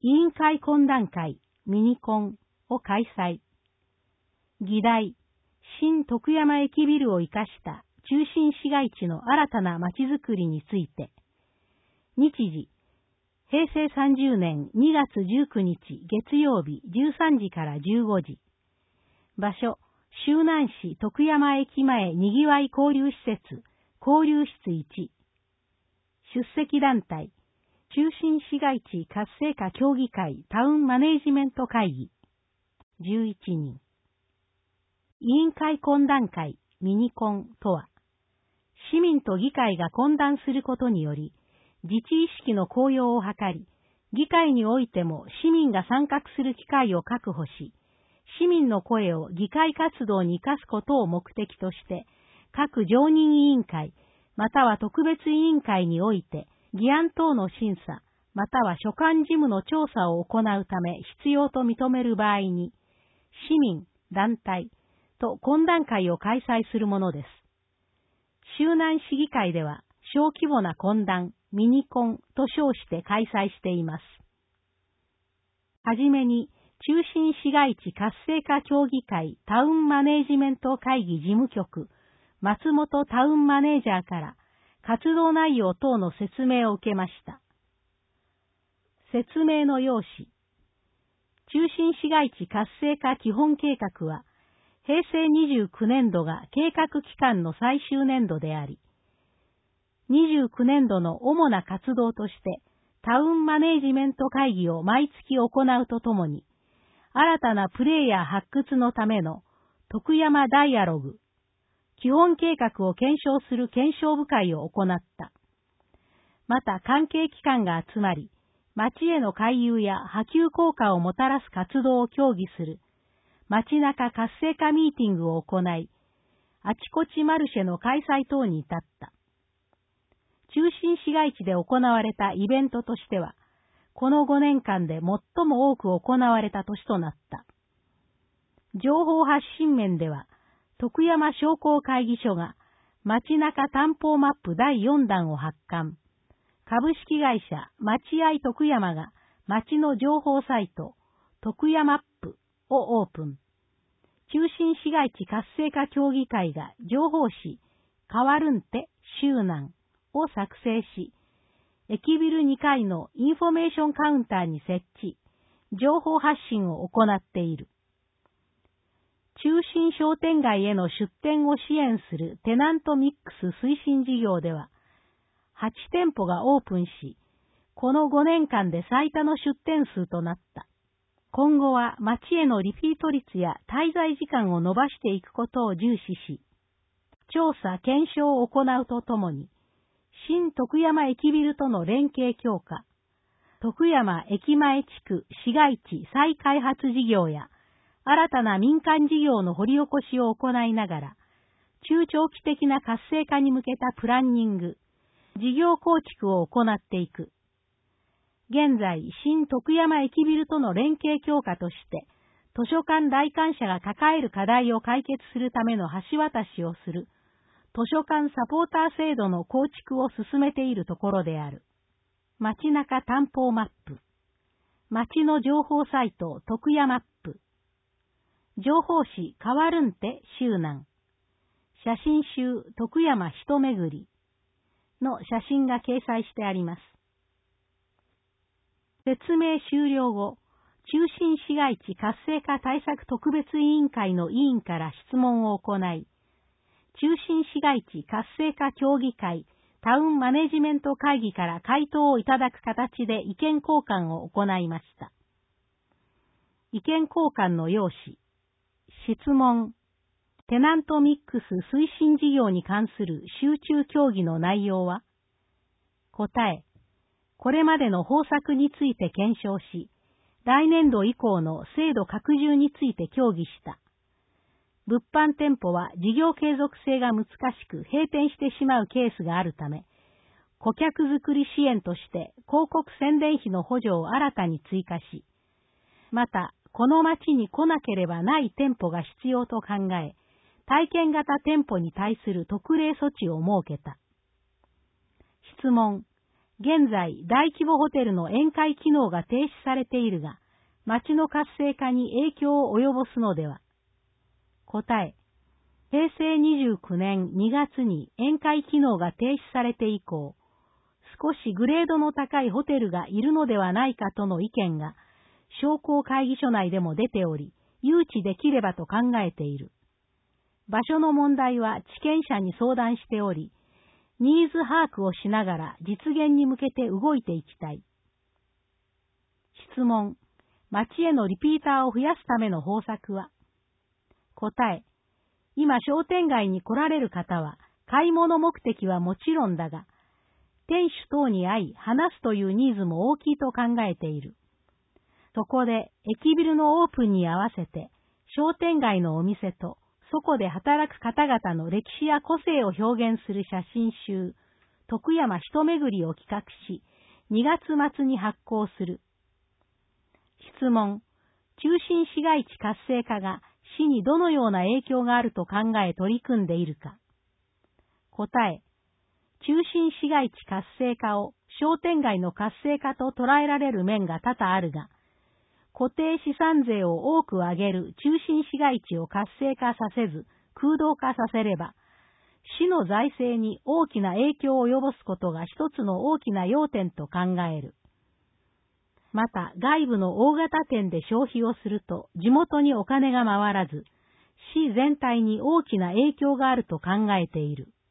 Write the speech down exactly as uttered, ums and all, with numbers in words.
委員会懇談会ミニコンを開催。議題、新徳山駅ビルを生かした中心市街地の新たな街づくりについて。日時、へいせいさんじゅうねんにがつじゅうくにち月曜日じゅうさんじからじゅうごじ。場所、周南市徳山駅前にぎわい交流施設、交流室いち。出席団体、中心市街地活性化協議会タウンマネージメント会議、じゅういちにん。委員会懇談会ミニコンとは、市民と議会が懇談することにより、自治意識の高揚を図り、議会においても市民が参画する機会を確保し、市民の声を議会活動に生かすことを目的として、各常任委員会、または特別委員会において、議案等の審査、または所管事務の調査を行うため必要と認める場合に、市民、団体と懇談会を開催するものです。周南市議会では、小規模な懇談、ミニコンと称して開催しています。はじめに、中心市街地活性化協議会タウンマネージメント会議事務局、松本タウンマネージャーから活動内容等の説明を受けました。説明の要旨。中心市街地活性化基本計画は、へいせいにじゅうきゅうねんどが計画期間の最終年度であり、にじゅうきゅうねんどの主な活動として、タウンマネージメント会議を毎月行うとともに、新たなプレイヤー発掘のための徳山ダイアログ、基本計画を検証する検証部会を行った。また関係機関が集まり、町への回遊や波及効果をもたらす活動を協議する、街中活性化ミーティングを行い、あちこちマルシェの開催等に至った。中心市街地で行われたイベントとしては、このごねんかんで最も多く行われた年となった。情報発信面では、徳山商工会議所が街中担保マップだいよんだんを発刊。株式会社町愛徳山が街の情報サイト徳山マップをオープン。中心市街地活性化協議会が情報誌変わるんて周南を作成し、駅ビルにかいのインフォメーションカウンターに設置、情報発信を行っている。中心商店街への出店を支援するテナントミックス推進事業では、はちてんぽがオープンし、このごねんかんで最多の出店数となった。今後は町へのリピート率や滞在時間を伸ばしていくことを重視し、調査・検証を行うとともに、新徳山駅ビルとの連携強化、徳山駅前地区市街地再開発事業や、新たな民間事業の掘り起こしを行いながら、中長期的な活性化に向けたプランニング、事業構築を行っていく。現在、新徳山駅ビルとの連携強化として、図書館来館者が抱える課題を解決するための橋渡しをする、図書館サポーター制度の構築を進めているところである。街中担保マップ。街の情報サイト徳山マップ。情報誌変わるんて周南。写真集徳山一巡りの写真が掲載してあります。説明終了後、中心市街地活性化対策特別委員会の委員から質問を行い、中心市街地活性化協議会タウンマネジメント会議から回答をいただく形で意見交換を行いました。意見交換の要旨。質問。テナントミックス推進事業に関する集中協議の内容は？答え。これまでの方策について検証し、来年度以降の制度拡充について協議した。物販店舗は事業継続性が難しく閉店してしまうケースがあるため、顧客づくり支援として広告宣伝費の補助を新たに追加し、また、この町に来なければない店舗が必要と考え、体験型店舗に対する特例措置を設けた。質問。 現在大規模ホテルの宴会機能が停止されているが、町の活性化に影響を及ぼすのでは。答え、へいせいにじゅうきゅうねんにがつに宴会機能が停止されて以降、少しグレードの高いホテルがいるのではないかとの意見が、商工会議所内でも出ており、誘致できればと考えている。場所の問題は地権者に相談しており、ニーズ把握をしながら実現に向けて動いていきたい。質問。町へのリピーターを増やすための方策は？答え。今商店街に来られる方は買い物目的はもちろんだが、店主等に会い話すというニーズも大きいと考えている。そこで駅ビルのオープンに合わせて商店街のお店とそこで働く方々の歴史や個性を表現する写真集、徳山ひとめぐりを企画し、にがつ末に発行する。質問。中心市街地活性化が市にどのような影響があると考え取り組んでいるか。答え。中心市街地活性化を商店街の活性化と捉えられる面が多々あるが、固定資産税を多く上げる中心市街地を活性化させず空洞化させれば、市の財政に大きな影響を及ぼすことが一つの大きな要点と考える。また外部の大型店で消費をすると地元にお金が回らず、市全体に大きな影響があると考えている。